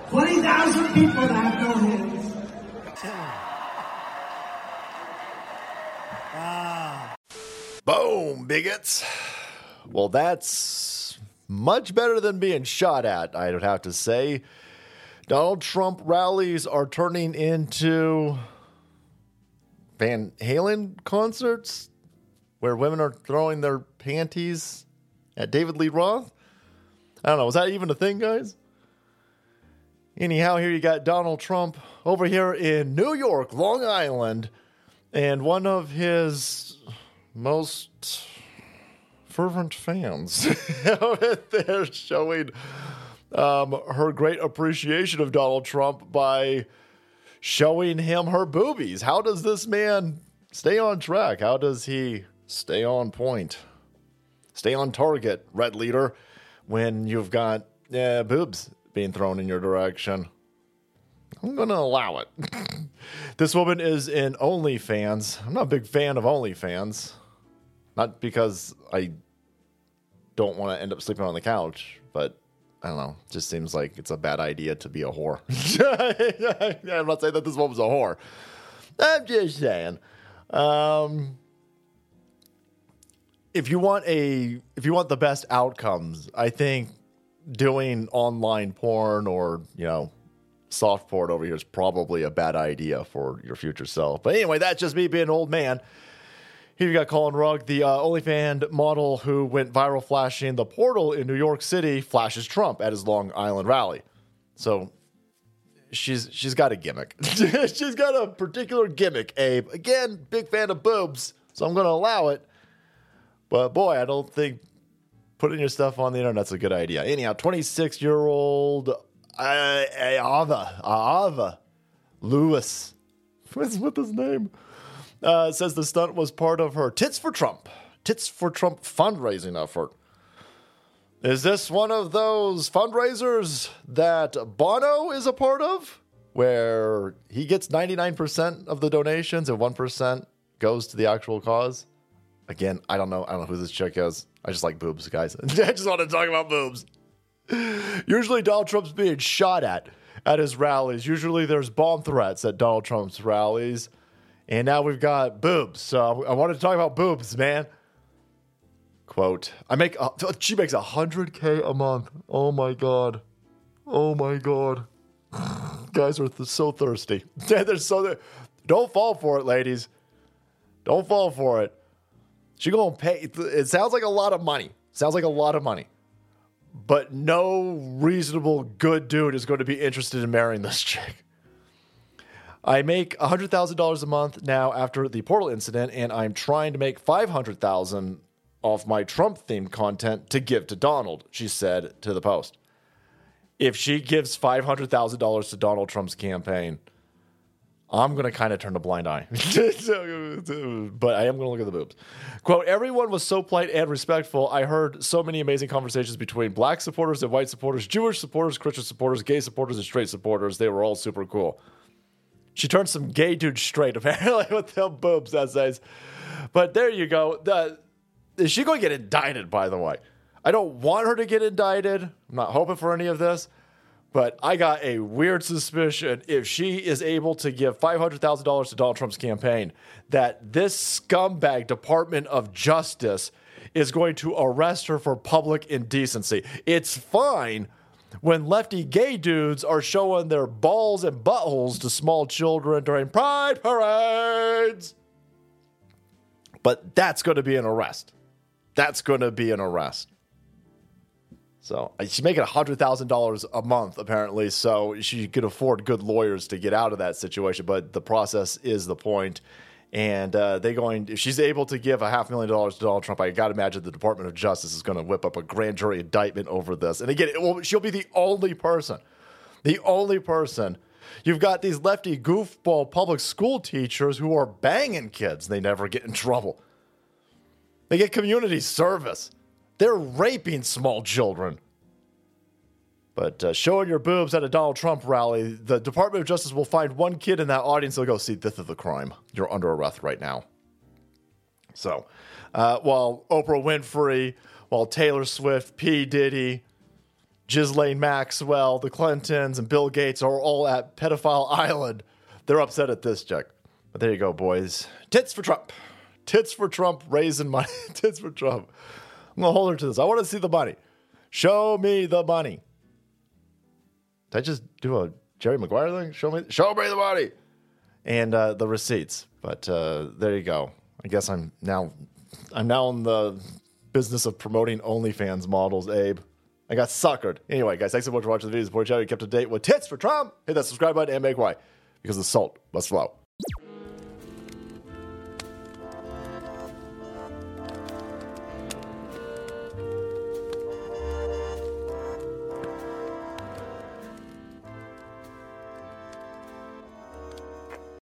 20,000 people that have no hands. Boom, bigots. Well, that's much better than being shot at, I would have to say. Donald Trump rallies are turning into Van Halen concerts where women are throwing their panties at David Lee Roth. I don't know. Was that even a thing, guys? Anyhow, here you got Donald Trump over here in New York, Long Island, and one of his most fervent fans out there showing her great appreciation of Donald Trump by showing him her boobies. How does this man stay on track? How does he stay on point? Stay on target, Red Leader, when you've got boobs being thrown in your direction. I'm going to allow it. This woman is in OnlyFans. I'm not a big fan of OnlyFans. Not because I don't want to end up sleeping on the couch, but I don't know. It just seems like it's a bad idea to be a whore. I'm not saying that this woman's a whore. I'm just saying. If you want the best outcomes, I think doing online porn or, soft porn over here is probably a bad idea for your future self. But anyway, that's just me being an old man. Here you got Colin Rugg, the OnlyFans model who went viral flashing the portal in New York City, flashes Trump at his Long Island rally. So she's got a gimmick. She's got a particular gimmick, Abe. Again, big fan of boobs, so I'm going to allow it. But boy, I don't think putting your stuff on the internet's a good idea. Anyhow, 26-year-old Ava Lewis. What's with his name? Says the stunt was part of her Tits for Trump fundraising effort. Is this one of those fundraisers that Bono is a part of, where he gets 99% of the donations and 1% goes to the actual cause? Again, I don't know who this chick is. I just like boobs, guys. I just want to talk about boobs. Usually Donald Trump's being shot at his rallies. Usually there's bomb threats at Donald Trump's rallies. And now we've got boobs. So I wanted to talk about boobs, man. Quote, she makes $100K a month. Oh my God. Guys are so thirsty. Don't fall for it, ladies. Don't fall for it. She gonna pay. It sounds like a lot of money. But no reasonable good dude is going to be interested in marrying this chick. I make $100,000 a month now after the portal incident, and I'm trying to make $500,000 off my Trump-themed content to give to Donald, she said to the Post. If she gives $500,000 to Donald Trump's campaign, I'm going to kind of turn a blind eye. But I am going to look at the boobs. Quote, everyone was so polite and respectful. I heard so many amazing conversations between black supporters and white supporters, Jewish supporters, Christian supporters, gay supporters, and straight supporters. They were all super cool. She turned some gay dude straight, apparently, with them boobs essays. But there you go. Is she going to get indicted, by the way? I don't want her to get indicted. I'm not hoping for any of this. But I got a weird suspicion if she is able to give $500,000 to Donald Trump's campaign, that this scumbag Department of Justice is going to arrest her for public indecency. It's fine when lefty gay dudes are showing their balls and buttholes to small children during pride parades. But that's going to be an arrest. So she's making $100,000 a month, apparently, so she could afford good lawyers to get out of that situation. But the process is the point. And if she's able to give $500,000 to Donald Trump, I got to imagine the Department of Justice is going to whip up a grand jury indictment over this. And again, she'll be the only person. You've got these lefty goofball public school teachers who are banging kids. They never get in trouble. They get community service. They're raping small children. But showing your boobs at a Donald Trump rally, the Department of Justice will find one kid in that audience. They'll go, see, this is the crime. You're under arrest right now. So, while Oprah Winfrey, while Taylor Swift, P. Diddy, Ghislaine Maxwell, the Clintons, and Bill Gates are all at Pedophile Island. They're upset at this, Jack. But there you go, boys. Tits for Trump. Tits for Trump, raising money. Tits for Trump. I'm going to hold her to this. I want to see the money. Show me the money. Did I just do a Jerry Maguire thing? Show me the money. And the receipts. But there you go. I guess I'm now in the business of promoting OnlyFans models, Abe. I got suckered. Anyway, guys, thanks so much for watching the video. Support channel. You kept up to date with Tits for Trump. Hit that subscribe button and make way, because the salt must flow.